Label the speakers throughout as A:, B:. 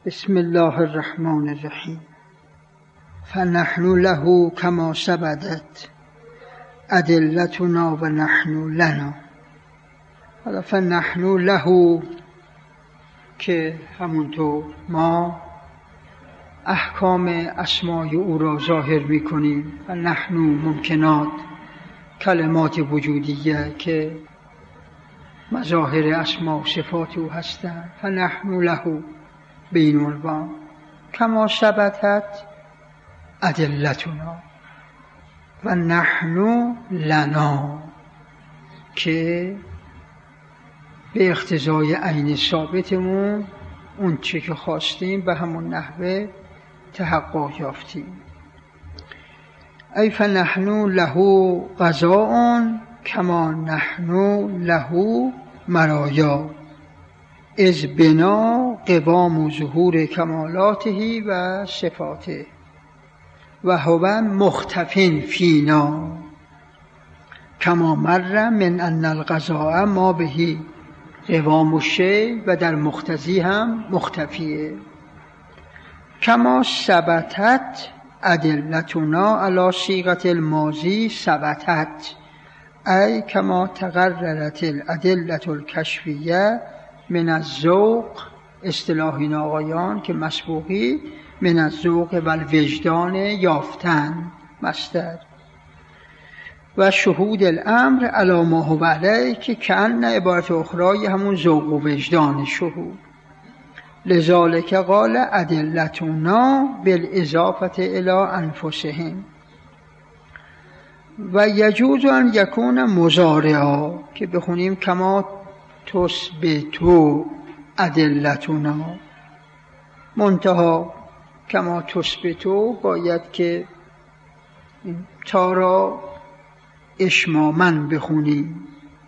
A: بسم الله الرحمن الرحیم. فنحن له کما ثبتت ادلتنا و نحن لنا. حالا فنحن له که همونطور ما احکام اسمای او را ظاهر میکنیم و نحن ممکنات کلمات وجودیه که مظاهر اسما و صفات او هستند. فنحن له به این عنوان کما ثبتت ادلتنا و نحن لنا که به اقتضای عین ثابتمون اون چه که خواستیم به همون نحوه تحقق یافتیم. ای فنحن له قضاء کما نحن له مرایا از بنا قوام و ظهور کمالاته و صفاته و هو مختفین فینا کما مر من ان القضاء ما بهی قوام الشیء و در مقتضی هم مختفیه. کما ثبتت ادلتنا علی صیغه الماضی ثبتت ای کما تقررت الادله الکشفیه من الذوق، اصطلاح این آقایان که مسبوقی من الذوق و الوجدان یافتن مصدر و شهود الامر علی ما هو علیه که کأن عبارت اخرای همون ذوق و وجدان شهود. لذالک قال ادلتنا بالاضافه الی انفسهم و یجوز ان یکون مضارعا که بخونیم کما تثبتو ادلتنا، منتها کما تثبتو باید که تا را اشمامن بخونیم،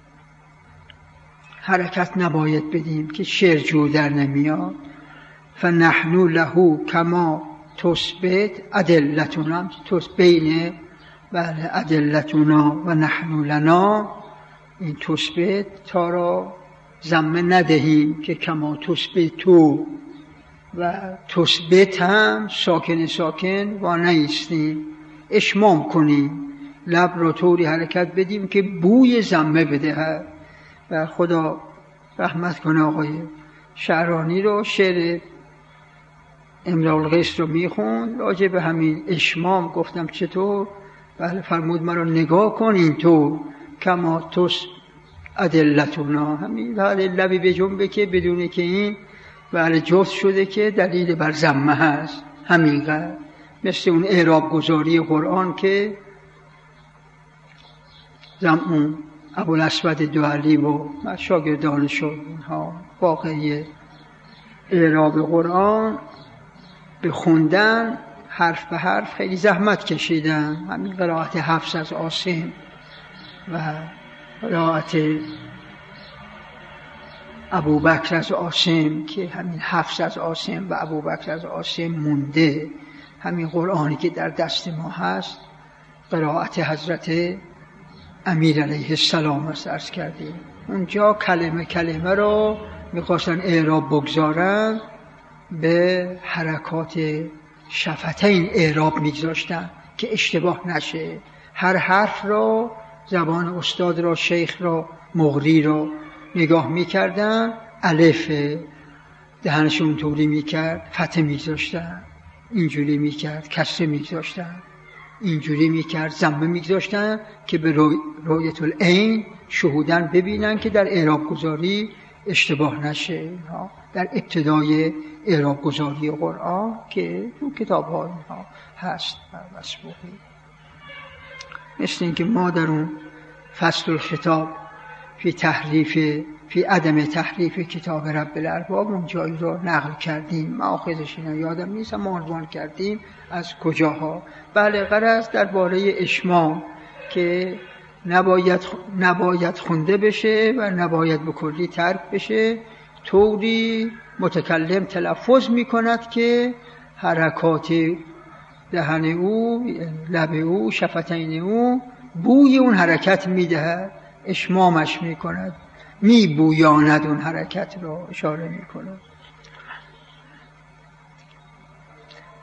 A: حرکت نباید بدیم که شعر جور در نمیاد. فنحن له کما تثبت ادلتنا، بین بله ادلتنا و نحن لنا این تثبت تا را ضمه ندهیم که کما تثبتو و تثبت هم ساکن ساکن و نیستیم، اشمام کنیم، لب را طوری حرکت بدیم که بوی ضمه بده. و خدا رحمت کنه آقای شعرانی رو، شعر امرأ القیس رو میخوند راجع به همین اشمام. گفتم چطور؟ بله فرمود مرا نگاه کن اینطور کما ادلتنا، همین بله لبی به جنبه که بدونه که این بله جفت شده که دلیل بر ضمه هست، همینقدر. مثل اون اعراب گذاری قرآن که زمان ابوالاسود دؤلی و شاگردانش اینها واقعی اعراب قرآن به خوندن حرف به حرف خیلی زحمت کشیدن. همین قرائت حفص از عاصم و قرائت ابوبکر از عاصم که همین حفص از عاصم و ابوبکر از عاصم مونده. همین قرآنی که در دست ما هست قرائت حضرت امیر علیه السلام است عرض کردیم. اونجا کلمه کلمه رو میخواستن اعراب بگذارن، به حرکات شفتین اعراب میگذاشتن که اشتباه نشه. هر حرف رو زبان استاد را، شیخ را، مقری را نگاه میکردن، الف دهنشون طوری میکرد فتحه میگذاشتن، اینجوری میکرد کسره میگذاشتن، اینجوری میکرد ضمه میگذاشتن که به رؤیت العین شهودن ببینن که در اعراب گذاری اشتباه نشه. در ابتدای اعراب گذاری قرآن که تو کتاب ها اینها هست مسبوقی. مثل این که ما در اون فصل الخطاب فی عدم تحریف کتاب رب الارباب اون جایی رو نقل کردیم، مأخذش اینا یادم نیست، ما عنوان کردیم از کجاها. بله غرض درباره اشمام که نباید خونده بشه و نباید به کلی ترک بشه، طوری متکلم تلفظ میکند که حرکات دهن او، لب او، شفتین او بوی اون حرکت میدهد، اشمامش میکند، میبویاند اون حرکت را اشاره میکند.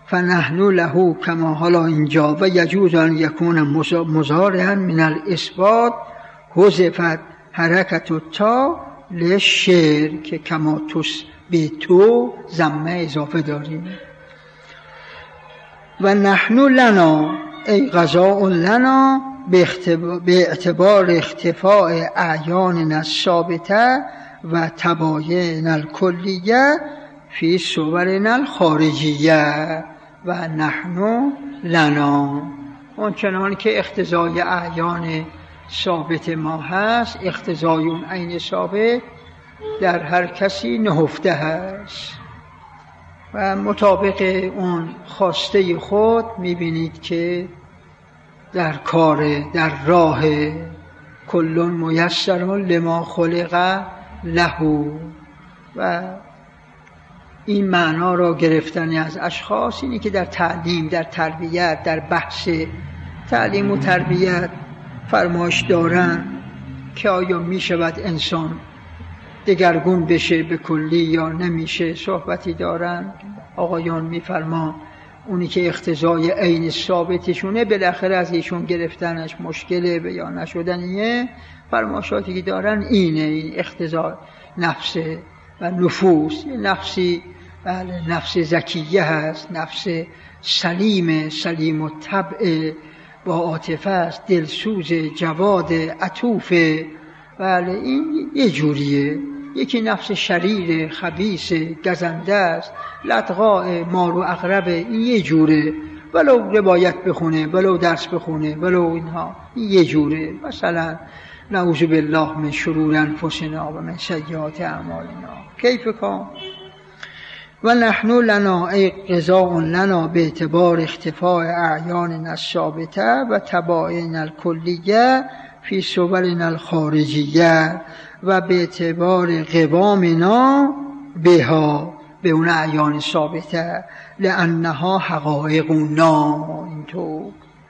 A: فنحن له کما حالا اینجا و یجوز ان یکون مضارعا من الاثبات حذفت حرکت تا للشعر که کما به تو ضمه اضافه داریم. و نحن لنا ای قضاء لنا به اعتبار اختفاء اعیان الثابته و تباین الکلیه فی صورنا الخارجیه و نحن لنا، اون چنان که اقتضای اعیان ثابت ما هست اقتضای اون عین ثابت در هر کسی نهفته هست و مطابق اون خواسته خود میبینید که در کار در راه کل میسر لما خلق له و این معنا را گرفتن از اشخاص اینی که در تعلیم، در تربیت، در بحث تعلیم و تربیت فرمایش دارن که آیا می شود انسان دگرگون بشه به کلی یا نمیشه، صحبتی دارن. آقایان میفرما اونی که اقتضای عین ثابتشونه بالاخره از ایشون گرفتنش مشکله به یا نشدنیه. فرمایشاتی که دارن اینه، این اقتضای نفس و نفوس، نفسی بله نفس زکیه هست، نفس سلیم و طبع با عاطفه است، دلسوز جواد عطوفه. بله این یه جوریه. یکی نفس شریر خبیث گزنده است، لطغاء مار و عقرب، این یه جوره، ولو روایت بخونه ولو درس بخونه ولو اینها، این یه جوره. مثلا نعوذ بالله من شرور انفسنا و من سیئات اعمالنا کیف کان. و نحن لنا ای قضاء لنا به اعتبار اختفاء اعیان الثابته و تباین الکلیه فی صورنا الخارجیه و به اعتبار قوامنا بها به اون اعیان ثابته لانها حقایقنا. اینطور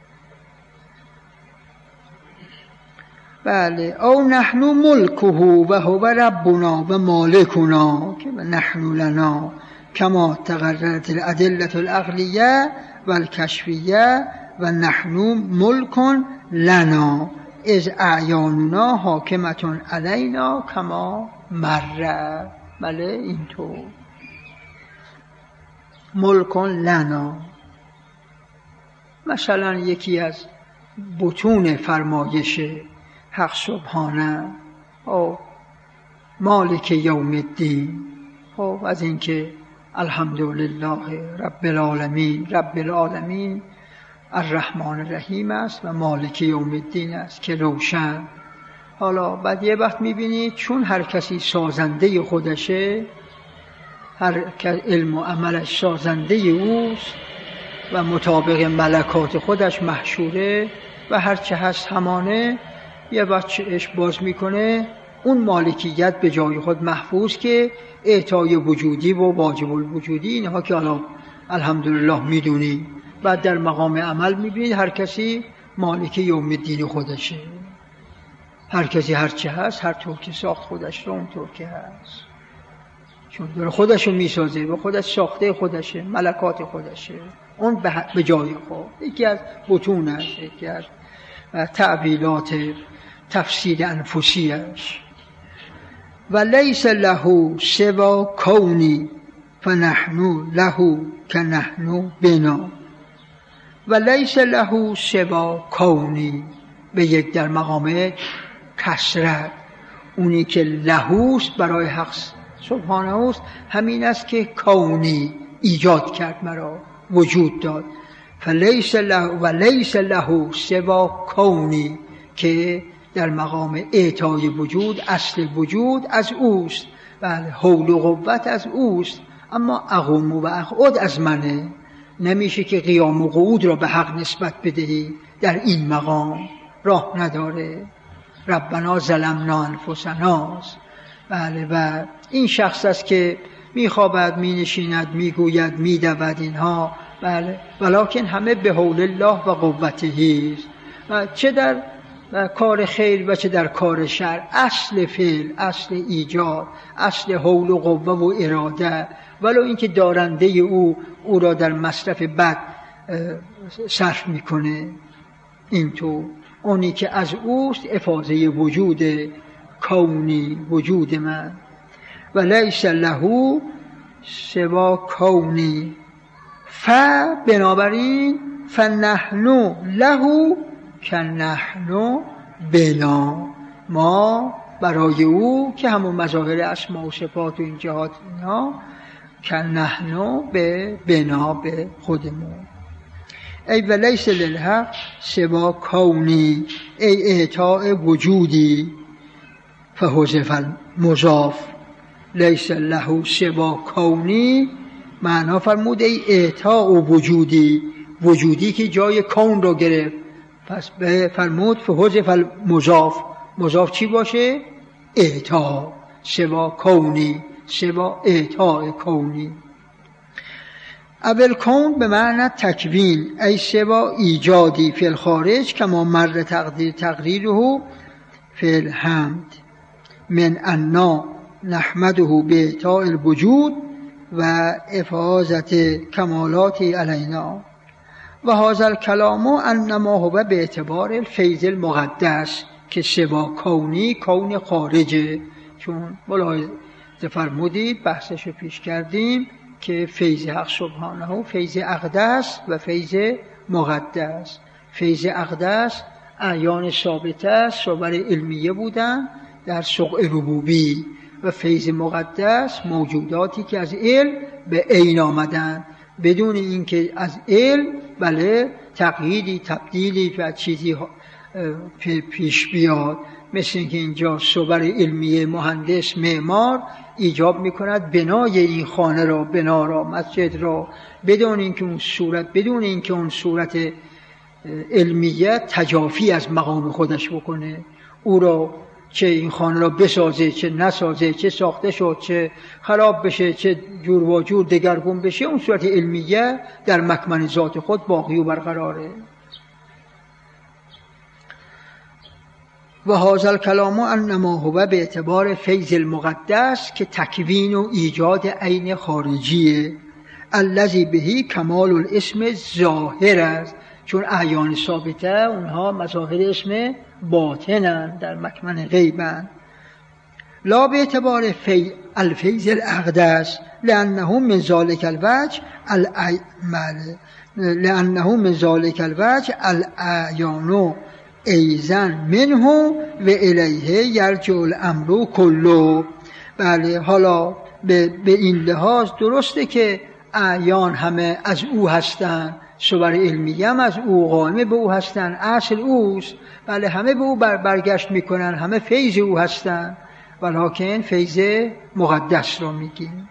A: بله. او نحن ملکه و هو ربنا و مالکنا که نحن لنا کما تقررت الادله العقلیه و الکشفیه و نحن ملک لنا از اعیاننا حاکمتون علینا کما مره. بله اینطور ملک لنا. مثلا یکی از بطون فرمایش حق سبحانه او مالک یوم الدین، خب از اینکه الحمدلله رب العالمین الرحمن الرحیم است و مالک یوم الدین است که روشن. حالا بعد یه وقت میبینید چون هر کسی سازنده خودشه، هر علم و عملش سازنده اوست و مطابق ملکات خودش محشوره و هرچه هست همانه، یه وقت چشم باز میکنه اون مالکیت به جای خود محفوظ که اعطای وجودی و واجب الوجودی اینها که حالا الحمدلله میدونی. بعد در مقام عمل میبینید هر کسی مالک یوم الدین خودشه، هر کسی هر چه هست هر طور که ساخت خودش رو اون طور که هست، چون داره خودش رو میسازه و خودش ساخته خودشه، ملکات خودشه، اون به جای خود. یکی از بطون است، یکی از تعبیلات تفسیر انفسیش. و لیس له سوا کونی فنحن له کنحن بنا. و لیس له سوا کونی به یک در مقام کسرت، اونی که لهوست برای حق سبحانه است همین است که کونی ایجاد کرد، مرا وجود داد. فلیس له و لیس له سوا کونی که در مقام اعطای وجود، اصل وجود از اوست، بله حول و قوت از اوست، اما اقوم و اقعد از منه. نمیشه که قیام و قعود را به حق نسبت بدهی، در این مقام راه نداره. ربنا ظلمنا انفسنا. بله و این شخص است که میخوابد، مینشیند، میگوید، میدود اینها، بله ولکن همه به حول الله و قوته است، چه در کار خیر و چه در کار شر. اصل فعل، اصل ایجاد، اصل حول و قوه و اراده، ولو اینکه دارنده او او را در مصرف بد صرف میکنه. اینطور اونی که از اوست افاضه وجود کونی، وجود من. و لیس له سوا کونی، بنابراین فنحن له کنحن بنا، ما برای او که همون مظاهر اسما و صفات و این جهات اینا، کنحن به بنا به خودمون. ای و لیس للحق سوا کونی، ای اعطاء وجودی، فحذف المضاف. لیس له سوا کونی معنا فرمود ای اعطاء وجودی، وجودی که جای کون رو گرفت، پس به فرمود فحذف المضاف. مضاف چی باشه؟ اعطاء. سوا کونی، سوا اعطاء کونی. اول کون به معنی تکوین، ای سوا ایجادی فی الخارج کما مر تقریره فی الحمد من انا نحمده به اعطاء الوجود و افاظت کمالات علینا. و هذا الکلام انما هو به اعتبار الفیض المقدس که سوا کونی کون خارجه، چون ملاحظه فرمودید بحثش رو پیش کردیم که فیض حق سبحانه فیض اقدس و فیض مقدس. فیض اقدس اعیان ثابته صور علمیه بودن در سقع ربوبی، و فیض مقدس موجوداتی که از علم به عین آمدن بدون اینکه از علم بله تقییدی تبدیلی و چیزی پیش بیاد. مثل اینکه اینجا صور علمیه مهندس معمار ایجاب میکند بنای این خانه را، بنا را، مسجد را، بدون اینکه اون صورت علمیه تجافی از مقام خودش بکنه. او را چه این خانه را بسازه چه نسازه، چه ساخته شد چه خراب بشه چه جور و جور دگرگون بشه، اون صورت علمیه در مکمن ذات خود باقی و برقراره. و هذا الکلام انما هو به اعتبار فیض المقدس که تکوین و ایجاد عین خارجیه، الذی بهی کمال الاسم ظاهر است، چون اعیان ثابته اونها مظاهر اسم باطنن، در مکمن غیبن. لا به اعتبار الفیض الاقدس لانه من ذلک الوجه الاعیان ایزن منه و الیه یرجع الامر کله. بله، حالا به این لحاظ درسته که اعیان همه از او هستند، صور علمیه هم از او، قائمه به او هستند، اصل اوست. بله، همه به او برگشت میکنن، همه فیض او هستند، ولکن فیض مقدس را میگیم.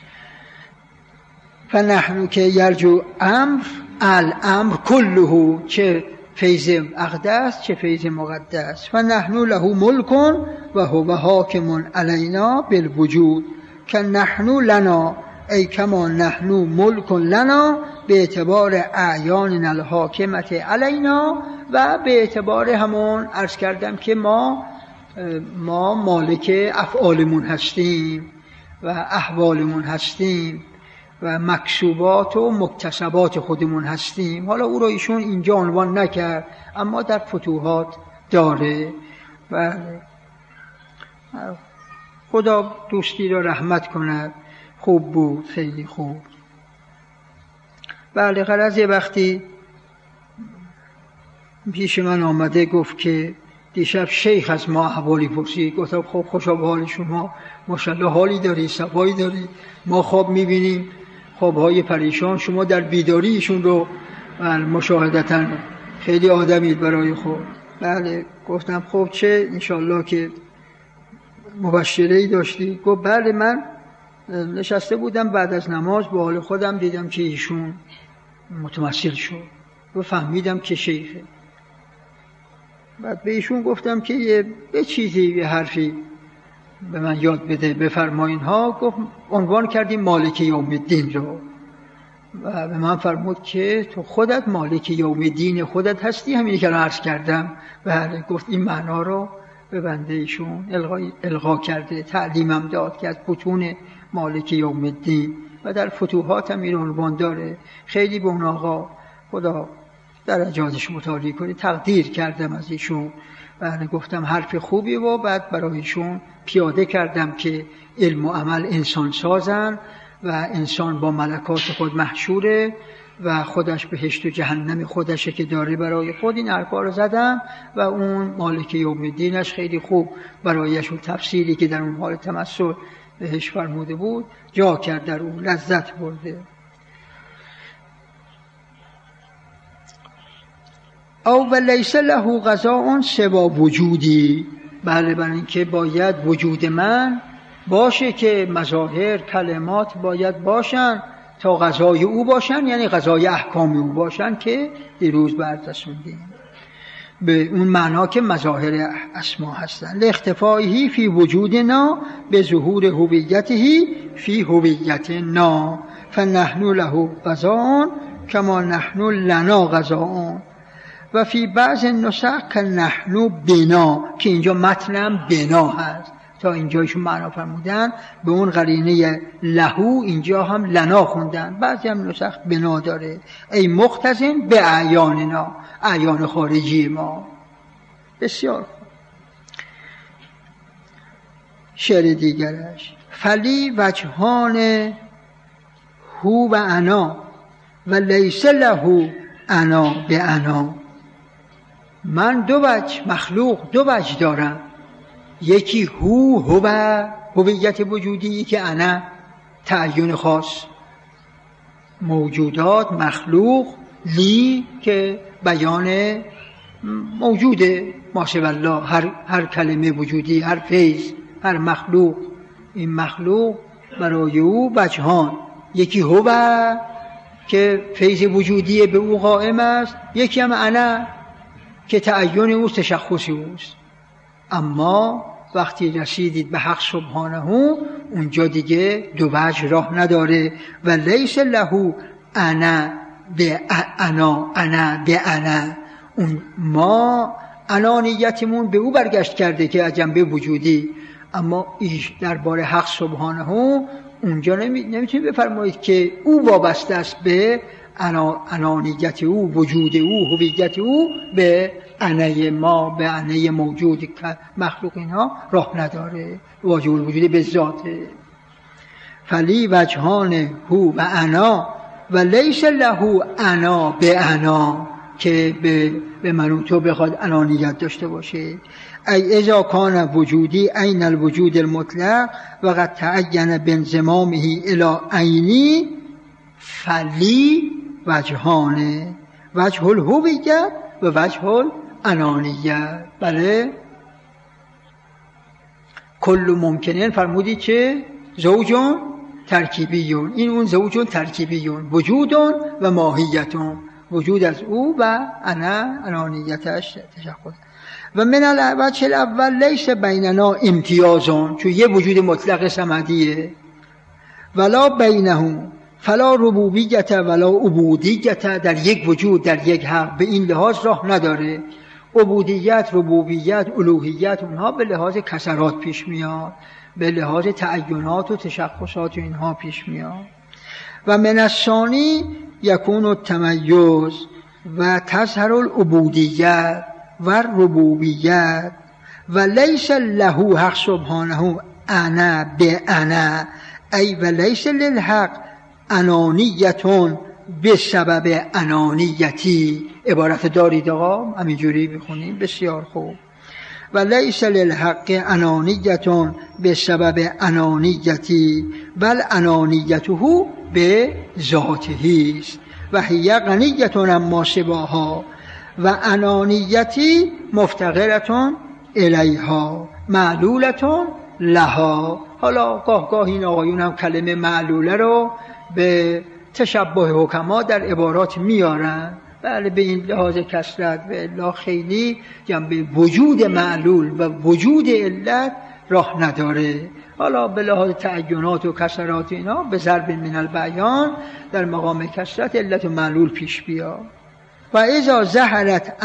A: فنحن که یرجع الامر کله، چه فیض اقدس چه فیض مقدس. فنحن له ملک و هو حاکم علینا بالوجود که نحن لنا، ای کما نحن ملک لنا به اعتبار اعیان الحاکمت علینا، و به اعتبار همون عرض کردم که ما مالک افعالمون هستیم و احوالمون هستیم و مکسوبات و مکتسبات خودمون هستیم. حالا او رو ایشون اینجا عنوان نکرد، اما در فتوحات داره. و خدا دوستی را رحمت کند. خوب بود، خیلی خوب. بله، غرض یه وقتی پیش من آمده گفت که دیشب شیخ از ما احوالی پرسید. گفتم خب خوشا به حال شما، ماشاءالله حالی داری، صفایی داری، ما خواب میبینیم، خوابهای پریشان، شما در بیداری ایشون رو مشاهدتاً خیلی آدمید برای خود. بله، گفتم خب چه انشالله که مبشره‌ای داشتی؟ گفت بله، من نشسته بودم بعد از نماز به حال خودم دیدم که ایشون متمثل شد و فهمیدم که شیخه. بعد به ایشون گفتم که یه چیزی، یه حرفی به من یاد بده بفرمایین ها. گفت عنوان کردیم مالک یوم الدین رو، و به من فرمود که تو خودت مالک یوم الدین خودت هستی، همینی که عرض کردم. بله، گفت این معنا رو به بنده ایشون القا کرده، تعلیمم داد که از بطون مالک یوم الدین و در فتوحات هم این عنوان داره. خیلی به اون آقا خدا درجاتش مطالعه کنه تقدیر کردم از ایشون و گفتم حرف خوبی و بعد برایشون پیاده کردم که علم و عمل انسان سازن و انسان با ملکات خود محشوره و خودش بهشت و جهنم خودشه که داره برای خود. این حرفا رو زدم و اون مالک یوم الدینش خیلی خوب برایش اون تفسیری که در اون حال تمثل بهش فرموده بود جا کرد، در اون لذت برده. او و لیس له غذاء سوا وجودی، بله، برای اینکه باید وجود من باشه که مظاهر کلمات باید باشن تا غذای او باشن، یعنی غذای احکام او باشن که دیروز بررسوندیم به اون معنا که مظاهر اسما هستن. لاختفائه فی وجودنا به ظهور هویته فی هویتنا فنحن له غذاء کما نحن لنا غذاء و فی بعض نسخ که نحن بنا، که اینجا متنم بنا هست، تا اینجایشون معنا فرمودن به اون قرینه لهو اینجا هم لنا خوندن، بعضی هم نسخ بنا داره. ای مختزن به اعیاننا، اعیان خارجی ما. بسیار خوب. شعر دیگرش فلی وجهان هو و انا و لیس له انا به انا، من دو وجه مخلوق دو وجه دارم، یکی هو هویت وجودی، یکی انا تعین خاص موجودات مخلوق، لی که بیان موجوده ماشاء الله، هر کلمه وجودی، هر فیض، هر مخلوق. این مخلوق برای او وجهان، یکی هو که فیض وجودی به او قائم است، یکی هم انا که تعین اوست، تشخص اوست. اما وقتی رسیدید به حق سبحانه اونجا دیگه دو وجه راه نداره. و لیس له انا به انا، انا به انا، اون ما انانیتمون به او برگشت کرده که از جنبه وجودی، اما ایش درباره حق سبحانه اونجا نمیتونید بفرمایید که او وابسته است به انانیت او، وجود او، هویت او به انه ما، به انه موجود که مخلوق اینها راه نداره، واجب الوجود به ذاته. فلی وجهان هو و انا و لیس له انا به انا، که به من و تو بخواد انانیت داشته باشه. ای اذا کان وجودی عین الوجود المطلق و قد تعین بانضمامه الی عینی فلی وجهانه، وجه الهویت و وجه الانانیت. بله، کل ممکنین فرمودی که زوجون ترکیبیون، این اون زوجون ترکیبیون، وجودون و ماهیتون، وجود از او و انانیتش تشخص. و من الوجه الاول لیس بیننا امتیازون، چون یه وجود مطلق صمدیه، ولا بینه فلا ربوبیت ولا عبودیت، در یک وجود، در یک حق، به این لحاظ راه نداره. عبودیت، ربوبیت، الوهیت اونها به لحاظ کسرات پیش میاد، به لحاظ تعینات و تشخصات اینها پیش میاد. و من الثانی یکون التمیز و تظهر العبودیت و ربوبیت و لیس له حق سبحانه انا به انا، ای و لیس للحق انانیتون به سبب انانیتی. عبارت دارید آقا، همینجوری بخونیم. بسیار خوب. و لیس للحق انانیتون به سبب انانیتی بل انانیته به ذاته است و هی غنیتون اما سواها و انانیتی مفتقرتون الیها معلولتون لها. حالا گاه این آقایون هم کلمه معلوله رو به تشبه حکما در عبارات میارن. بله، به این لحاظ کسرت و الا خیلی جنبه وجود معلول و وجود علت راه نداره. حالا به لحاظ تعینات و کسرات اینا به ضرب من البیان در مقام کسرت علت و معلول پیش بیا. و اذا ظهرت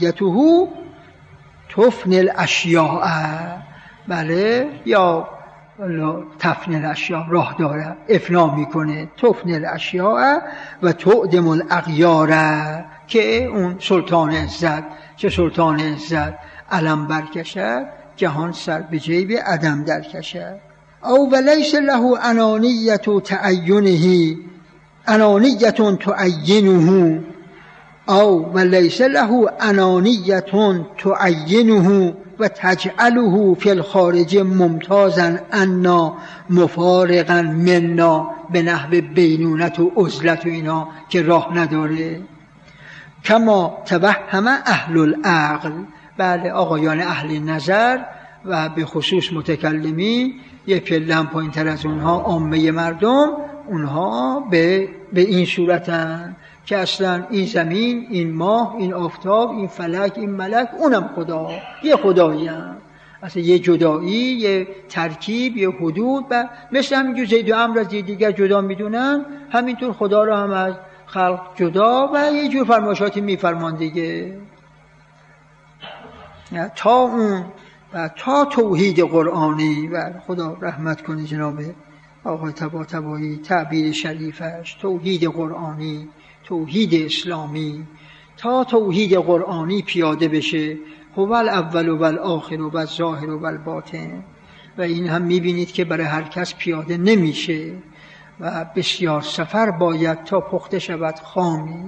A: انانیته تفن الاشیاء، بله، یا تفنی الاشیاء راه داره، افنا میکنه، تفنی الاشیاء و تعدم الاغیار، که اون سلطان عزت، چه سلطان عزت علم برکشد جهان سر به جیب عدم در کشد. او ولیس له انانیت تعینه، انانیت تعینه، او ولیس له انانیت تعینه و تجعله فی الخارج ممتازا عنا مفارقا منا، به نحو بینونت و عزلت و اینا که راه نداره. کما توهم اهل العقل، بله آقایان اهل نظر و به خصوص متکلمی، یک پله پایین تر از اونها عامه مردم، اونها به این صورتن که اصلا این زمین، این ماه، این آفتاب، این فلک، این ملک، اونم خدا، یه خدایی هم. اصلا یه جدایی، یه ترکیب، یه حدود، و مثل همینجور زید و عمرو از دیگر جدا میدونن، همینطور خدا رو هم از خلق جدا و یه جور فرمایشاتی میفرمان دیگه. تا اون و تا توحید قرآنی، و خدا رحمت کنه جناب آقای طباطبایی، تعبیر شریفش توحید قرآنی، توحید اسلامی، تا توحید قرآنی پیاده بشه، هو الاول و الاخر و الظاهر و الباطن، و این هم میبینید که برای هر کس پیاده نمیشه و بسیار سفر باید تا پخته شود خامی.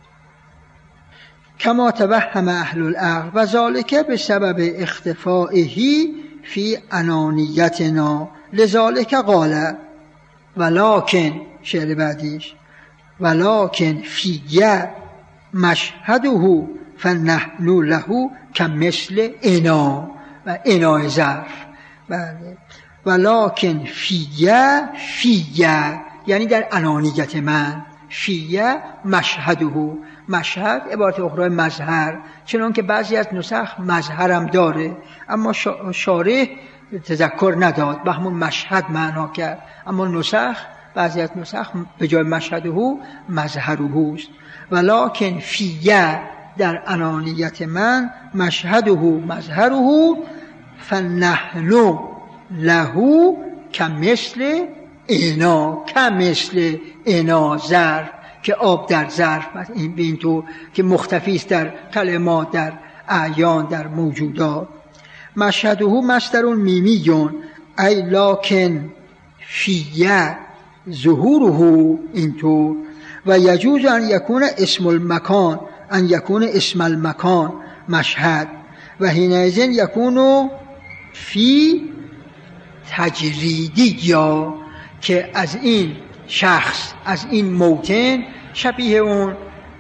A: کما توهم اهل العقل و ذالک بسبب اختفائه فی انانیتنا، لذالک قال ولکن، شعر بعدیش، ولکن فیه مشهده فنحن له کمثل انا، و انای ظرف، بله، ولکن فیه یعنی در انانیت من، فیه مشهده، مشهد عبارت اخرى مظهر، چنان که بعضی از نسخ مظهرم داره، اما شارح تذکر نداد، به همون مشهد معنا کرد، اما نسخ، بعضی از نسخ به جای مشهده مظهره است. ولکن فیه در انانیت من، مشهده مظهره، فنحن له کمثل انا، کمثل انا ظرف، که آب در ظرف، این به این طور که مختفی است در کلمات، در اعیان، در موجودات. مشهده مصدر میمیون ای لکن فیه ظهوره، اینطور. و یجوز ان یکون اسم المکان، ان یکون اسم المکان مشهد، و حینئذ یکون فی تجریدی، یا که از این شخص، از این موطن، شبیه اون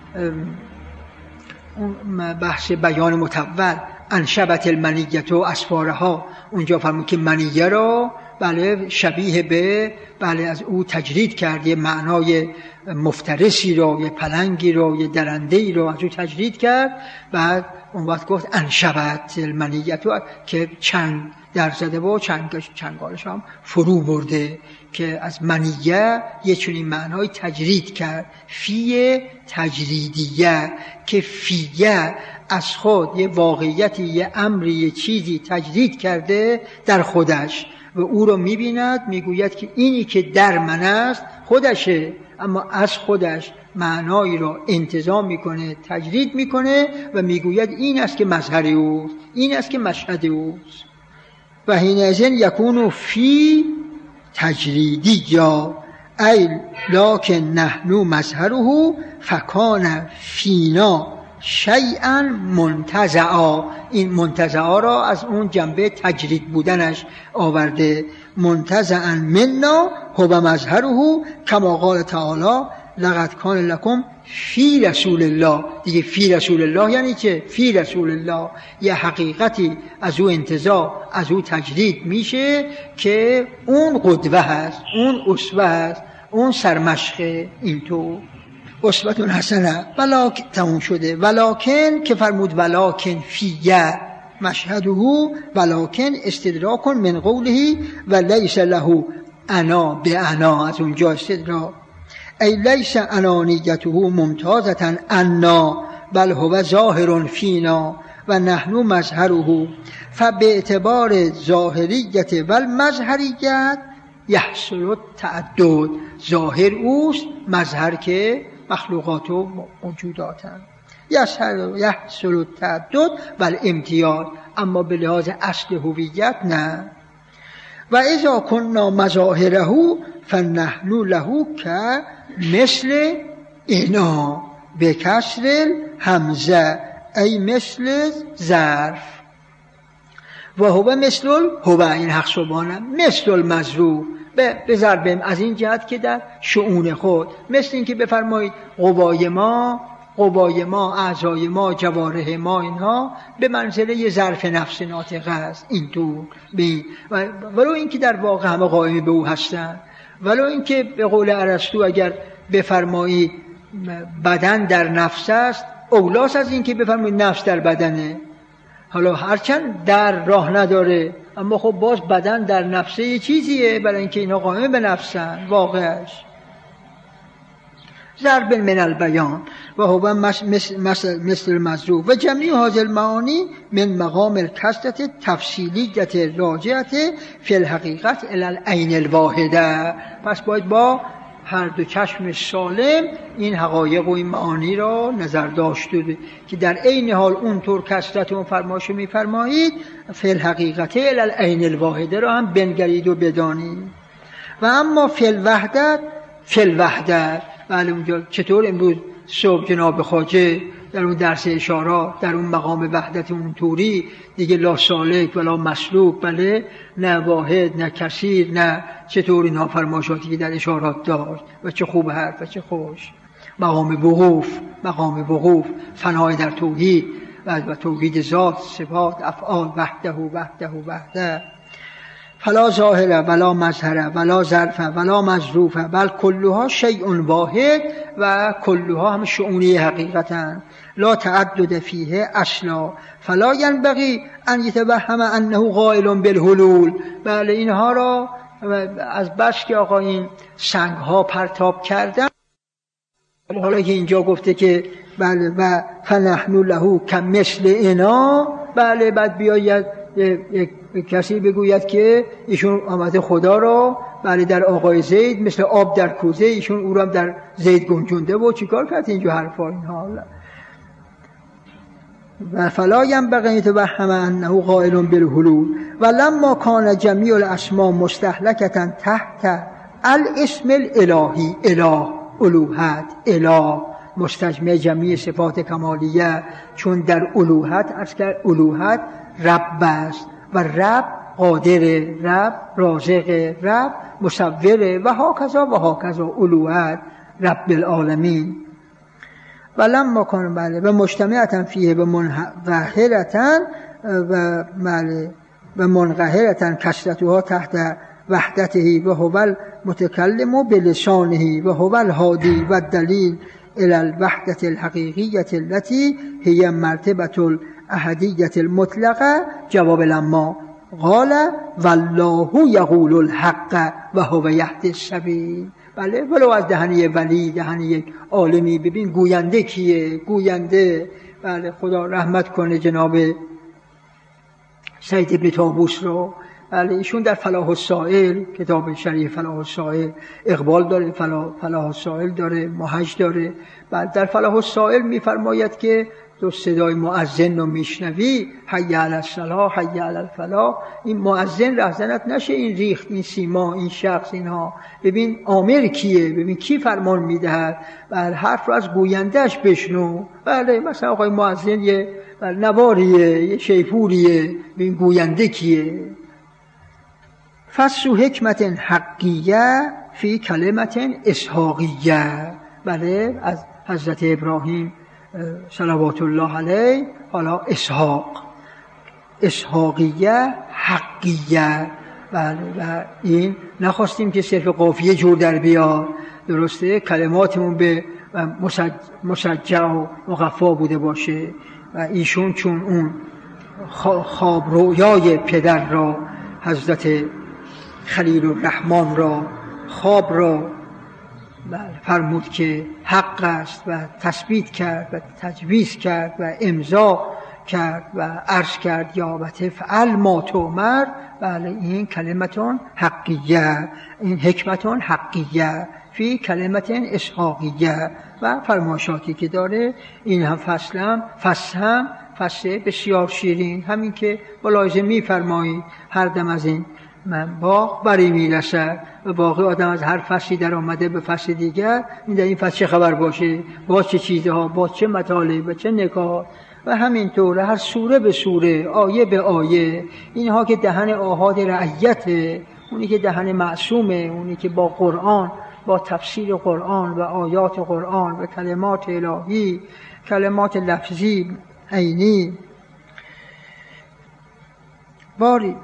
A: بحث بیان متول، انشبت المنیت و اسفارها، اونجا فرمود که منیه را، بله، شبیه به، بله، از او تجرید کرد، یه معنای مفترسی را، یه پلنگی را، یه درندهی را از او تجرید کرد. بعد اون وقت گفت انشبت المنیت، که چنگ در زده و چنگالش هم فرو برده، که از منیه یه چنین معنای تجرید کرد. فی تجریدیه، که فیه از خود یه واقعیتی، یه امری، یه چیزی تجرید کرده در خودش و او رو میبیند، میگوید که اینی که در من است خودشه، اما از خودش معنایی را انتزاع میکنه، تجرید میکنه و میگوید این است که مظهر اوست، این است که مشهد اوست. و حینئذ یکون فی تجریدی، یا ای لکن نحن مظهره فکان فینا شیئا منتزعا. این منتزعا را از اون جنبه تجرید بودنش آورده. منتزعا منا هو مظهره، کما قال تعالی لقد کان لکم فی رسول الله. دیگه فی رسول الله یعنی چه؟ فی رسول الله یه حقیقتی از او انتزاع، از او تجرید میشه که اون قدوه هست، اون اسوه هست، اون سرمشق. اینطور اسوه حسنه. ولکن تموم شده. ولکن که فرمود ولکن فیه مشهده، ولکن استدراک من قوله و لیس له انا به انا، از اونجا استدراک. ای لیس انانیته ممتازتا انا بل هو ظاهر فینا و نحن مظهره فباعتبار ظاهریت و المظهریت یحصل التعدد. ظاهر اوست، مظهر که مخلوقات و موجوداتن. یحصل التعدد و الامتیاز، اما به لحاظ اصل هویت نه. و اذا كنا مظاهره فنحن له كمثل انا بکسر همزه ای مثل ظرف و هو مثل هو، این حق سبحانه مثل المظروف به ضربم، از این جهت که در شؤون خود، مثل این که بفرمایید قوای ما، اعضای ما، جوارح ما، اینها به منزله یه ظرف نفس ناطقه است. این طور ولو این که در واقع همه قائم به او هستند، ولو این که به قول ارسطو اگر بفرمایید بدن در نفس است، اولاس از این که بفرمایید نفس در بدنه. حالا هرچند در راه نداره، اما خب باز بدن در نفسه یه چیزیه، برای اینکه اینا قائم به نفسن واقعش. ضرب من البیان و هو مثل المظروف و جمعی هذه المعانی من مقام الکسرت تفصیلیت راجعت فی الحقیقت الی العین الواحده. پس باید با هر دو چشم سالم این حقایق و این معانی را نظر داشته که در عین حال اونطور کسرت اون فرمایش می‌فرمایید فی الحقیقت الی العین الواحده را هم بنگرید و بدانید. و اما فی الوحدت بله اونجا چطور امروز صبح جناب خواجه در اون درس اشارات در اون مقام وحدت اون طوری دیگه لا سالک ولا مسلوک، بله نه واحد نه کثیر نه چطور اینها فرمایشاتی که در اشارات داشت و چه خوب حرف و چه خوش. مقام وقوف فنای در توحید و توحید ذات صفات افعال وحده فلا ظاهره ولا مظهره ولا ظرفه ولا مظروفه بل کلها شیء واحد و کلها هم شؤونی حقیقتن لا تعدد فیه اصلا فلا ینبغی ان یتوهم انه قائل بالحلول. بله اینها را از بس که آقا این سنگ ها پرتاب کردن، حالا که اینجا گفته که بله و فنحن له کمثل انا، بله بعد بیاید کسی بگوید که ایشون آمده خدا را بله در آقای زید مثل آب در کوزه، ایشون او را هم در زید گنجونده و چیکار کرد اینجا حرفا اینها. و فلا ینبغی ان یتوهم انه قائل بالحلول و لما کان جمیع الاسماء مستهلکه تحت الاسم الالهی، اله الوهت، اله مستجمع جمیع صفات کمالیه، چون در الوهت از که الوهت رب است و رب قادره، رب رازقه، رب مصوره و هاکذا الوهت رب العالمین. و لما کان بله و مجتمعتا فیه و منقهرتا و منقهرتا کثرتها تحت وحدته و هو المتکلم بلسانه و هو الهادی و الدلیل الى الوحدة الحقیقیة التي هي مرتبة الاحدیة المطلقه. جواب لما قال والله یقول الحق و هو یهدی السبیل. بله ولو از دهنی ولی، دهنی یک عالمی، ببین گوینده کیه؟ گوینده بله خدا رحمت کنه جناب سید ابن طاووس رو، بله ایشون در فلاح السائل، کتاب شریف فلاح السائل اقبال داره، فلاح السائل داره، محج داره. بعد در فلاح السائل میفرماید که تو صدای مؤذن رو میشنوی حی علی الصلاح حی علی الفلاح، این مؤذن رهزنت نشه، این ریخت، این سیما، این شخص، اینها ببین آمر کیه، ببین کی فرمان میدهد. بله حرف رو از گویندهش بشنو. بله مثلا آقای مؤذن یه نواریه، یه شیپوریه، ببین گوینده کیه. فصل حکمت حقیه فی کلمت اسحاقیه. بله از حضرت ابراهیم صلوات الله علیه، حالا اسحاقیه حقیه. بله و این نخواستیم که صرف قافیه جور در بیاد، درسته کلماتمون به مسجع و مقفا بوده باشه. و ایشون چون اون خواب رویای پدر را، حضرت خلیل الرحمن را، خواب را فرمود که حق است و تثبیت کرد و تجویز کرد و امضا کرد و عرض کرد یا بته فعل ما تؤمر. بله این کلمتون حقیه، این حکمتون حقیه فی کلمتون اسحاقیه و فرمایشاتی که داره. این هم فصل بسیار شیرین، همین که ملاحظه می‌فرمایید هر دم از این من باغ بری میرسد و باقی آدم از هر فصلی در آمده به فصل دیگر این در این فصل چه خبر باشه، با چه چیزها، با چه مطالب و چه نکات و همینطور هر سوره به سوره، آیه به آیه. اینها که دهن آحاد رعیته، اونی که دهن معصومه، اونی که با قرآن، با تفسیر قرآن و آیات قرآن و کلمات الهی، کلمات لفظی عینی. باری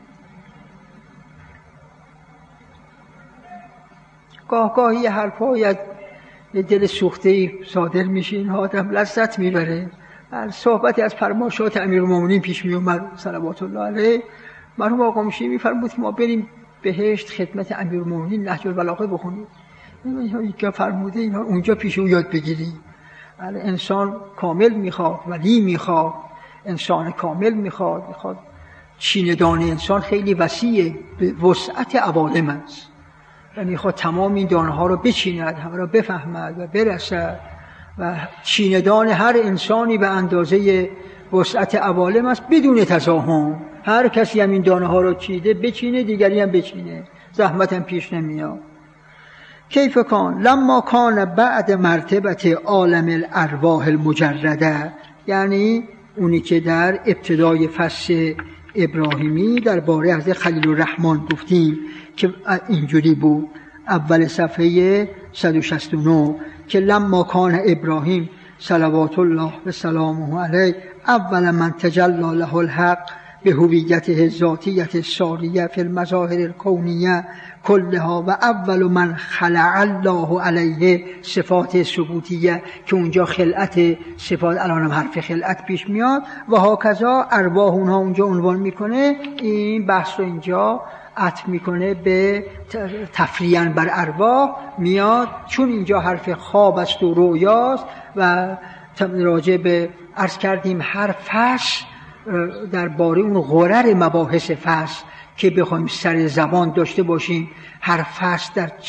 A: گاهی یه حرفایی از دل سوخته‌ای صادر میشه، این آدم لذت میبره. صحبتی از فرمایشات امیرالمومنین پیش میومد صلوات الله علیه. مرحوم آقا مشیری میفرمود که ما بریم بهشت خدمت امیرالمومنین نهج البلاغه بخونیم. این که فرموده اینا اونجا پیش او یاد بگیریم. انسان کامل میخواد، ولی میخواد، انسان کامل میخواد. چیندان انسان خیلی وسیعه، به وسعت عوالم است و میخواد تمام این دانه ها رو بچیند، همه را بفهمد و برسد و چیندان هر انسانی به اندازه وسعت عوالم است بدون تزاحم. هر کسی هم این دانه ها رو چیده بچینه، دیگری هم بچینه، زحمت هم پیش نمیاد. کیف کان لما کان بعد مرتبت عالم الارواح المجرده، یعنی اونی که در ابتدای فصل ابراهیمی درباره حضرت خلیل الرحمن گفتیم که اینجوری بود، اول صفحه 169 که لما کان ابراهیم صلوات الله و سلامه علیه اول من تجلی له الحق به هویته ذاتیت ساریه فی المظاهر الکونیه کلها و اول من خلع الله علیه صفات ثبوتیه که اونجا خلعت صفات، الان هم حرف خلعت پیش میاد و هاکذا ارواح اونها اونجا عنوان میکنه. این بحث رو اینجا عطف میکنه به تفریعاً بر ارواح میاد، چون اینجا حرف خواب است و رویاست و راجع به عرض کردیم هر فصل درباره اون غرر مباحث فصل که بخوایم سر زبان داشته باشیم، هر فصل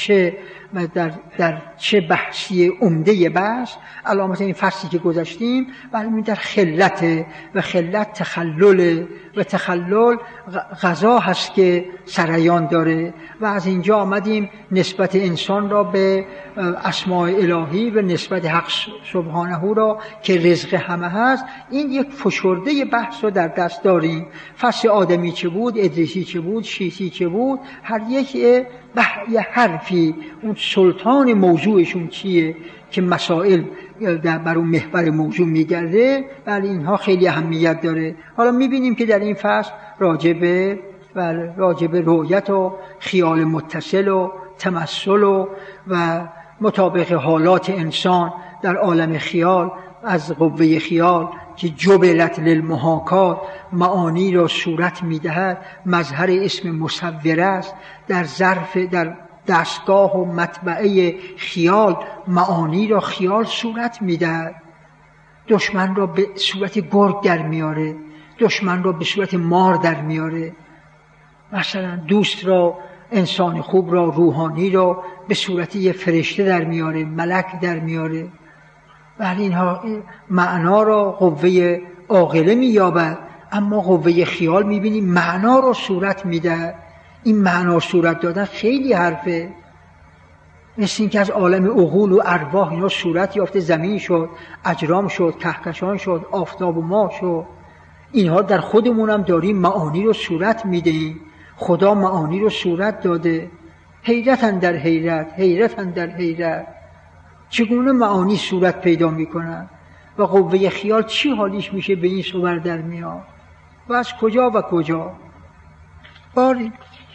A: در چه بحثی عمده بحث. الان مثلا این فصلی که گذاشتیم برای در خلت و خلت تخلل و تخلل غذا هست که سریان داره و از اینجا آمدیم نسبت انسان را به اسماء الهی و نسبت حق سبحانه را که رزق همه هست. این یک فشرده بحث رو در دست داریم. فصل آدمی چه بود، ادریسی چه بود، شیسی چه بود، هر یک یه حرفی اون سلطان موضوعشون چیه که مسائل بر اون محور موضوع میگرده. ولی اینها خیلی اهمیت داره. حالا میبینیم که در این فصل راجع به رؤیت و خیال متصل و تمثل و مطابق حالات انسان در عالم خیال از قوه خیال که جبلت للمحاکات معانی را صورت میدهد، مظهر اسم مصور است، در دستگاه و مطبعه خیال معانی را خیال صورت میدهد. دشمن را به صورت گرگ در میاره، دشمن را به صورت مار در میاره. مثلا دوست را، انسان خوب را، روحانی را به صورت یه فرشته در میاره، ملک در میاره. ولی اینها معنا را قوه عاقله مییابد، اما قوه خیال میبینیم معنا را صورت میده. این معنا صورت دادن خیلی حرفه، مثل این که از عالم عقول و ارواح اینا صورت یافته، زمین شد، اجرام شد، کهکشان شد، آفتاب و ماه شد. اینها در خودمون هم داریم معانی رو صورت میدهیم. خدا معانی رو صورت داده. حیرت اندر حیرت، حیرت اندر حیرت. چگونه معانی صورت پیدا میکنن و قوه خیال چی حالیش میشه به این صور در میاد و از کجا و کجا. باری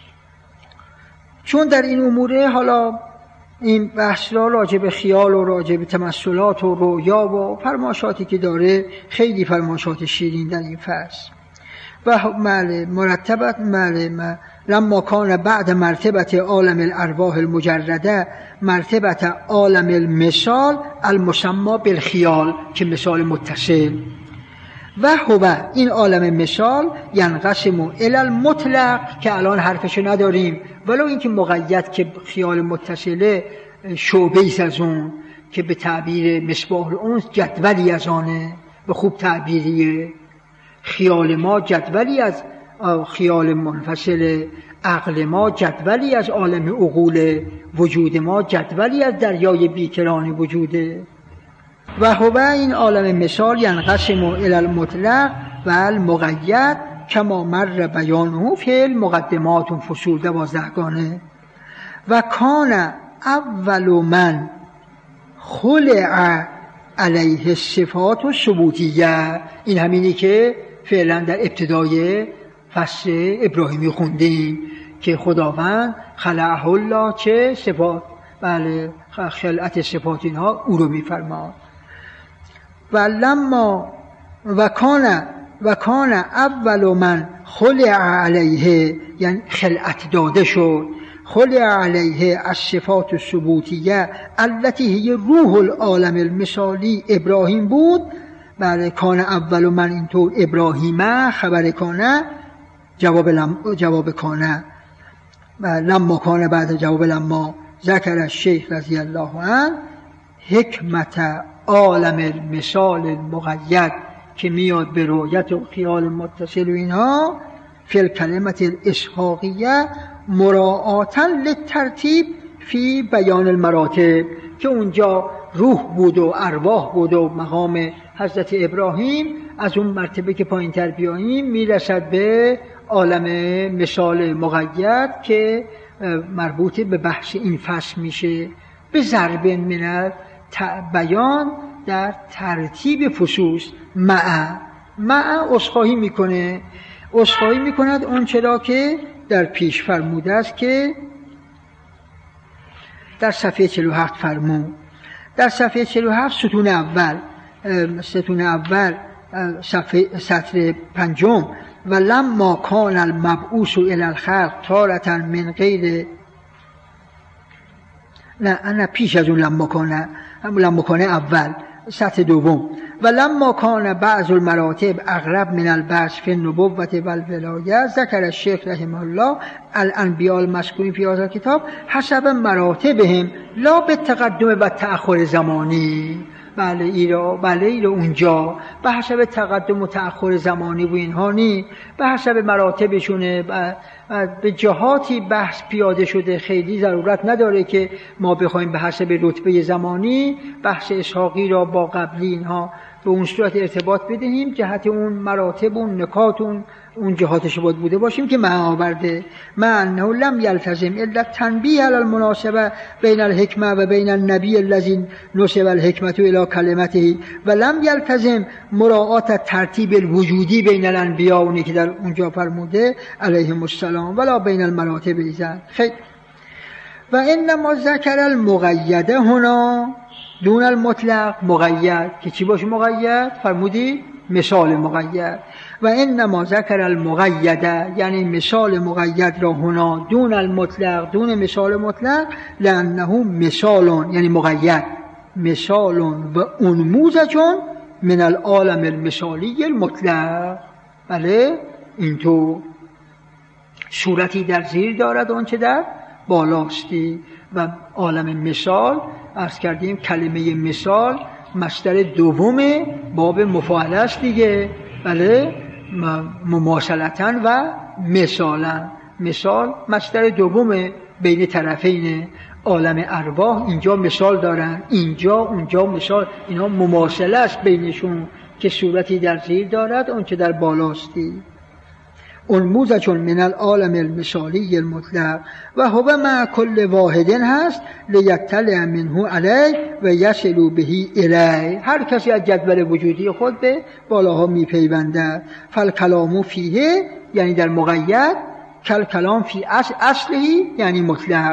A: چون در این اموره حالا این بحث را راجع به خیال و راجع به تمثلات و رویا و فرمایشاتی که داره خیلی فرمایشات شیرین در این فصل و مرتبت لما کان بعد مرتبت عالم الارواح المجرده مرتبت عالم المثال المسمى بالخیال که مثال متصل و هو این عالم مثال ینقسم الی المطلق که الان حرفشو نداریم، ولو اینکه مقید که خیال متصله شعبه ایست از اون که به تعبیر مصباح الانس جدولی از آنه، به خوب تعبیریه. خیال ما جدولی از خیال منفصل، عقل ما جدولی از عالم عقول، وجود ما جدولی از دریای بیکران وجوده. و هو این عالم مثال ینقسم الی المطلق و المقید کما مر بیانه فی المقدمات فصول 12 گانه. و کان اول من خلع علیه الصفات الثبوتیه، این همینی که فعلا در ابتدای فصل ابراهیمی خوندیم که خداوند خلعه الله چه صفات، بله خلعت صفات اینها او رو میفرماد. و لما و کان اول من خلع علیه، یعنی خلعت داده شد، خلع علیه الصفات الثبوتیه التي هی روح العالم المثالی ابراهیم بود. بله کان اول من اینطور ابراهیم خبر کانه جواب کانه، لما کانه بعد جواب لما ذکر الشیخ رضی الله عنه حکمت عالم المثال المقید که میاد به رؤیت و خیال متصل و اینها فی الکلمت الاسحاقیه مراعاتا للترتیب فی بیان المراتب، که اونجا روح بود و ارواح بود و مقام حضرت ابراهیم از اون مرتبه که پایین تر بیاییم میرسد به عالم مثال مقید که مربوط به بحث این فصل میشه به ضرب من بیان در ترتیب فصوص مع عذرخواهی میکند اون چرا که در پیش فرموده است که در صفحه 47 فرمود. در صفحه 47 ستون اول سطر 5 و لما کان المبعوث الی الخلق تارة من غیر، نه انا پیش از اون لما کان اول سطر 2 و لما کان بعض المراتب اقرب من البعض فی النبوة و الولایه ذکر الشیخ رحمه الله الانبیاء المذکورین فی هذا الکتاب حسب مراتبهم لا بالتقدم و تأخر زمانی. بله ایره اونجا به حسب تقدم و تأخر زمانی و اینها نی، به حسب مراتبشونه، به جهاتی بحث پیاده شده، خیلی ضرورت نداره که ما بخوایم به حسب رتبه زمانی بحث اسحاقی را با قبلی اینها به اون صورت ارتباط بدهیم، جهت اون مراتب اون نکات اون جهاتش باید بوده باشیم که معنا آورده. مع انه لم یلتزم الا تنبیه علی المناسبه بین الحکمه و بین النبی الذی نسب الحکمه الی کلمته و لم یلتزم مراعات ترتیب الوجودی بین الانبیاء، اونی که در اونجا فرموده علیهم السلام، ولا بین المراتب ایزن. خیلی و انما ذکر المقیده هنا دون المطلق، مقید که چی باشه مقید؟ فرمودی مثال مقید. و انما ذکر المقیده یعنی مثال مقید را هنا دون المطلق، دون مثال مطلق، لانه مثال یعنی مقید مثال و انموذج من العالم المثالی المطلق. بله اینطور صورتی در زیر دارد آنچه در بالاستی. و عالم مثال عرض کردیم کلمه مثال مصدر دوم باب مفاعله است دیگه. بله مماثلتاً و مثالاً، مثال مصدر دوم بین طرفین عالم ارواح، اینجا مثال دارن، اینجا اونجا مثال، اینا مماثله است بینشون که صورتی در زیر دارد اون که در بالاستی. انموذج من العالم المثالی المطلق و هو مع کل واحد هست لیطلع منه علیه و یصل به الیه. هر کسی از جدول وجودی خود به بالاها میپیونده. فالکلام فیه یعنی در مقید، کلام فی اصلهی یعنی مطلق.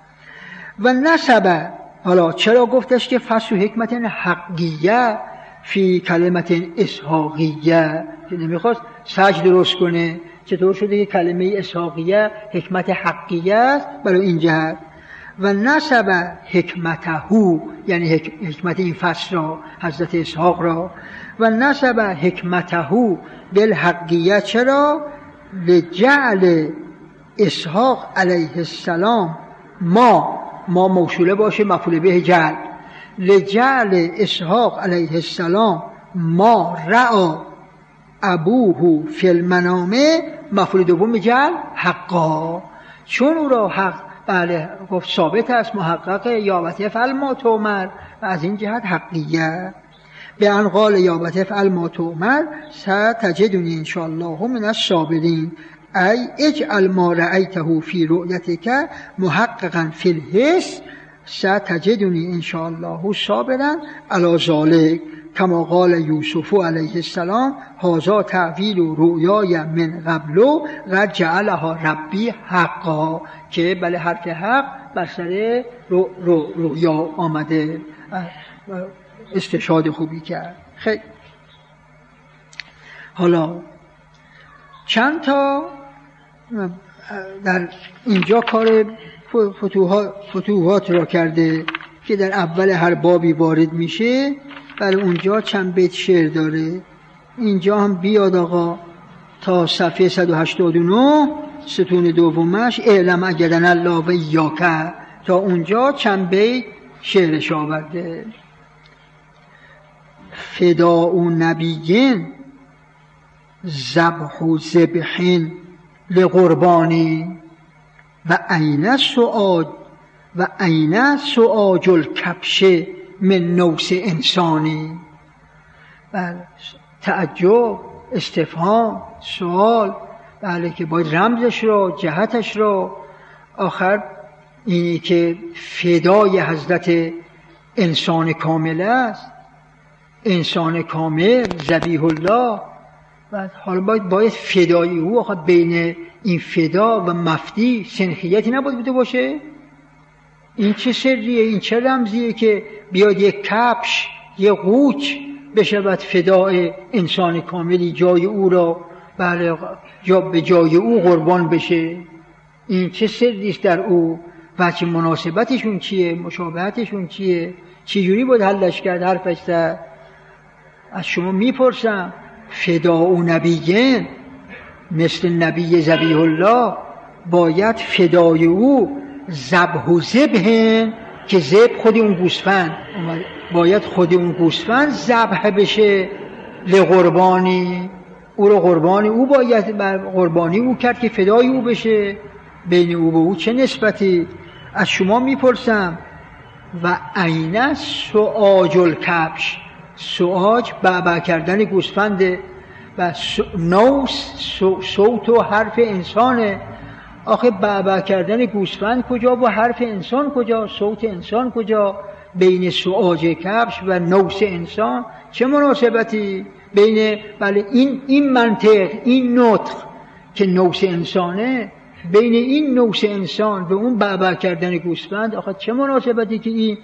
A: و نسبه، حالا چرا گفتش که فصل حکمت حقیه فی کلمت اسحاقیه، که نمیخواست سج درست کنه، چطور شده که کلمه اسحاقیه حکمت حقیه است برای این جهت. و نسب حکمته، یعنی حکمت این فصل را حضرت اسحاق را، و نسب حکمته بالحقیه، چرا؟ لجعل اسحاق علیه السلام ما موصوله باشه مفعول به جعل، لجعل اسحاق علیه السلام ما رأى ابوه فی المنام، مفعول دوم جعل حقا، چون او را حق بله گفت ثابت است محقق یابت فعل ما تؤمر، و از این جهت حقیه. به ان قال یابت فعل ما تؤمر ستجدنی ان شاء الله من الصابرین، ای اجعل ما رأیته فی رؤیتک محققا فی الحس ستجدنی ان شاء الله صابرا علی ذلک، کما قال یوسف علیه السلام هذا تعویل رؤیای من قبل قد جعلها ربی حقا، که بله حرف حق بر سر رؤیا آمده. استشهاد خوبی کرد. خیلی حالا چند تا در اینجا کار فتوحات را کرده که در اول هر بابی وارد میشه، بله اونجا چند بیت شعر داره. اینجا هم بیاد آقا تا صفحه 189 ستون دومش اعلم اجرنا الله و ایاک، تا اونجا چند بیت شعرش آورده. فداء نبیین ذبح ذبح لقربانی و عین سؤاج الکبش من نوس انسانی. بله تعجب، استفهام، سوال، بله که باید رمزش رو، جهتش رو، آخر اینی که فدای حضرت انسان کامل است، انسان کامل ذبیح الله. و حالا باید فدای او، آخر بین این فدا و مفدی سنخیتی نباید بوده باشه؟ این چه سریه؟ این چه رمزیه که بیاد یک کفش، یک قوچ بشود فدای انسان کاملی، جای او را بله به جای او قربان بشه؟ این چه سریست در او؟ و چه مناسبتشون چیه؟ مشابهتشون چیه؟ چجوری باید حلش کرد حرفش در؟ از شما میپرسم فداء نبیین مثل نبی ذبیح الله باید فدای او ذبح و ذبح، که ذبح خود اون گوسفند، باید خود اون گوسفند ذبح بشه لقربانی، او رو قربانی او باید قربانی او کرد که فدای او بشه. بین او و او چه نسبتی؟ از شما میپرسم. و عین سؤاج الکبش، سؤاج بعبع کردن گوسفنده و نوس صوت و حرف انسانه. آخه بعبع کردن گوسفند کجا و حرف انسان کجا، صوت انسان کجا؟ بین سؤاج کبش و نوس انسان چه مناسبتی؟ بین بله این منطق، این نطق که نوس انسانه، بین این نوس انسان و اون بعبع کردن گوسفند آخه چه مناسبتی که این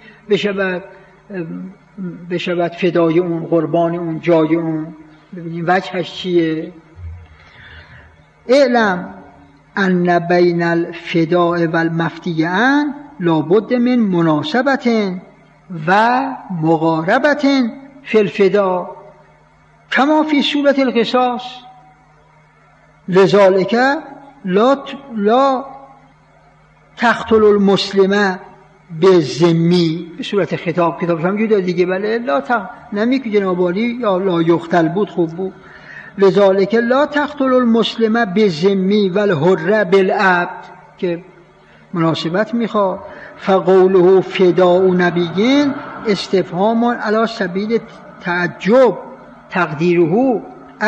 A: بشود فدای اون، قربان اون، جای اون؟ ببینیم وجهش چیه. اعلم ان بین الفداء و المفدیه لابد من مناسبت و مقاربت فی الفداء کما فی صورت القصاص، لذالک لا تقتل المسلمه به ذمی، به صورت خطابش هم جدا دیگه، بله لا نمی که جنابالی یا لا یقتل بود خوب بود. لذالک لا تقتل المسلمه به ذمی و الحر بالعبد، که مناسبت میخواد. فقوله فداء نبیین استفهام علی سبیل تعجب، تقدیره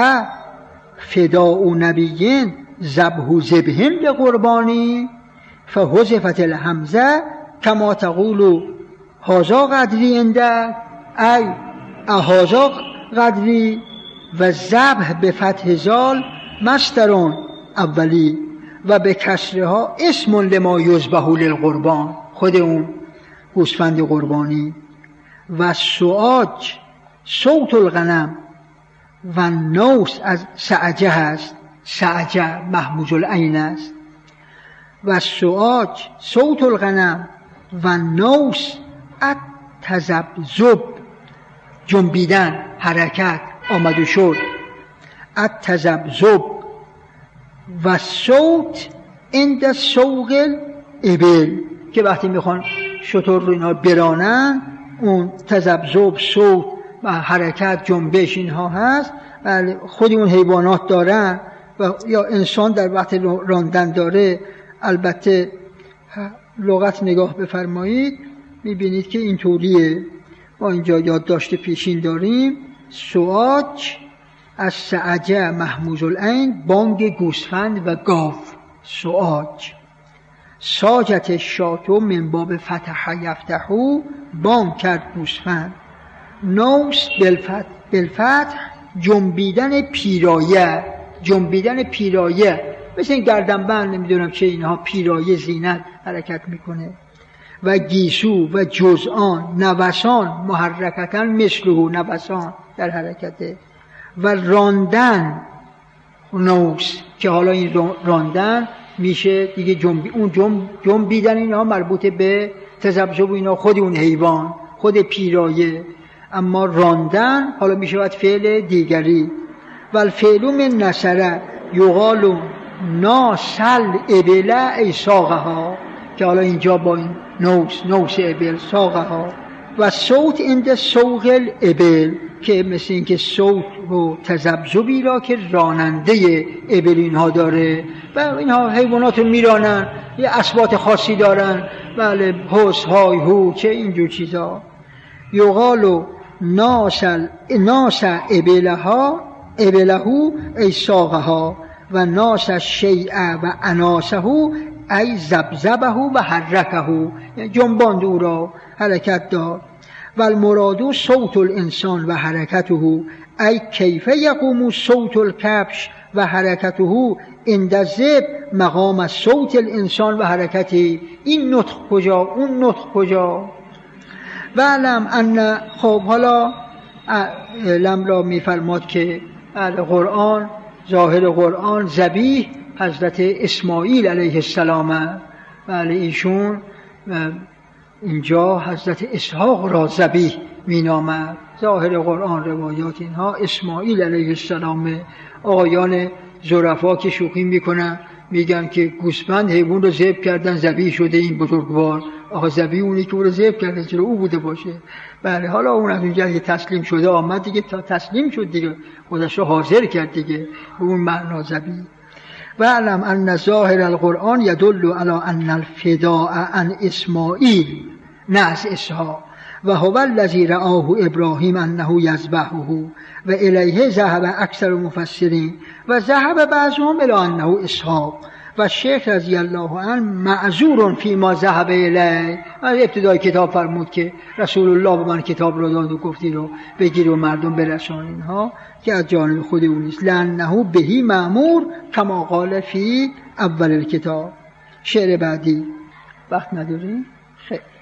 A: فداء نبیین ذبح ذبح لقربانی، فحذفت الهمزه کما تقول هذا قدری عندك ای هذا قدری، و ذبح به فتح زال مصدر اولی و به کسرها اسم لما یذبح للقربان، خود اون گوسفند قربانی. و سؤاج صوت الغنم و نوس از سعجه هست، سعجه محموز العین است. و سؤاج صوت الغنم و نوس التذبذب جنبیدن، حرکت، آمد و شد، التذبذب و صوت عند سوق الابل که وقتی میخوان شتر رو اینا برانن اون تذبذب، صوت و حرکت، جنبش اینها هست. خود اون حیوانات دارن و یا انسان در وقت راندن داره. البته لغت نگاه بفرمایید میبینید که اینطوریه. ما اینجا یادداشت پیشین داریم. سواج از سعجه محموز العین، بانگ گوسفند و گاو. سواج. ساجت شاتو من باب فتح یفتحو، بانگ کرد گوسفند. نوس بالفتح جنبیدن پیرایه، جنبیدن پیرایه، مثل این گردنبند نمیدونم چه اینها، پیرایه زینت حرکت میکنه. و گیسو و جزآن، نوسان، محرکتن مثله، نوسان در حرکته. و راندن نوس که حالا این راندن میشه دیگه اون جنبیدن اینها مربوط به تذبذب اینا، خود اون حیوان، خود پیرایه. اما راندن حالا میشه باید فعل دیگری. و الفعل من نصره یقال ناسل ابله ای ساقها، که حالا اینجا با این نوس ابل، ساقها. و صوت عند سوق الابل که مثل این که صوت و تذبذبی را که راننده ابل اینها داره و اینها حیوانات رو میرانن، یه اصوات خاصی دارن، بله، حس، های، هو، چه اینجور چیزا. یقال ناس ابلهو ای ساقها و ناس الشیء و اناسه ای زبزبه و حرکه، جنباند او را، حرکت داد. و المراد صوت الانسان و حرکته ای کیف یقوم صوت الکبش و حرکته عند الذبح مقام صوت الانسان و حرکته. این نطق کجا، اون نطق کجا؟ و علم ان، خب حالا علم را میفرماد که قرآن، ظاهر قرآن ذبیح حضرت اسماعیل علیه السلام، بله ایشون اینجا حضرت اسحاق را ذبیح مینامد. ظاهر قرآن، روایات اینها اسماعیل علیه السلام. آقایان ظرفا که شوخی میکنن میگن که گوسفند حیوان رو ذبح کردن ذبیح شده این بزرگوار. آقا ذبیح اونی که او رو ذبح کرده، چرا او بوده باشه؟ بله، حالا اون از اونجا که تسلیم شده آمد دیگه، تا تسلیم شد دیگه خودش رو حاضر کرد دیگه، به اون معنا ذبیح. و علم ان ظاهر القرآن یدل علی ان الفداء عن اسماعیل نه از اسحاق و هو الذی رآه ابراهیم انه یذبحه و الیه ذهب اکثر المفسرین و ذهب بعضهم الی انه اسحاق. و شیخ رضی الله عنه معذور فیما ذهب الیه. از ابتدای کتاب فرمود که رسول الله به من کتاب رو داد و گفتی رو بگیر و مردم برسان، اینها که از جانب خود اون نیست. لانه بهی مأمور کما قال فی اول الکتاب. شعر بعدی وقت نداریم؟ خیر.